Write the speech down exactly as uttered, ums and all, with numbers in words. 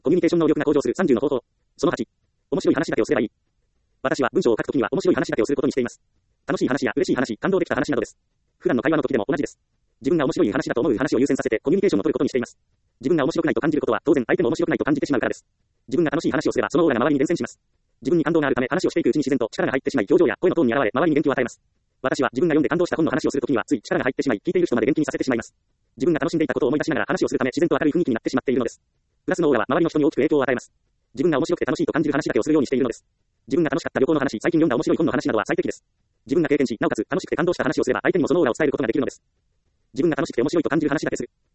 コミュニケーション能力が向上するさんじゅうの方法。そのはち。面白い話だけをすればいい。私は文章を書くときには面白い話だけをすることにしています。楽しい話や嬉しい話、感動できた話などです。普段の会話の時でも同じです。自分が面白い話だと思う話を優先させてコミュニケーションを取ることにしています。自分が面白くないと感じることは当然相手も面白くないと感じてしまうからです。自分が楽しい話をすればそのオーラが周りに伝染します。自分に感動があるため話をしていくうちに自然と力が入ってしまい表情や声のトーンに現れ周りに元気を与えます。私は自分が読んで感動した本の話をするときにはつい力が入ってしまい聞いている人まで元気にさせてしまいます。自分が楽しんでいたことを思い出しながら話をするため自然と明るい雰囲気になってしまっているのです。プラスのオーラは周りの人に大きく影響を与えます。自分が面白くて楽しいと感じる話だけをするようにしているのです。自分が楽しかった旅行の話、最近読んだ面白い本の話などは最適です。自分が経験し、なおかつ楽しくて感動した話をすれば相手にもそのオーラを伝えることができるのです。自分が楽しくて面白いと感じる話だけする。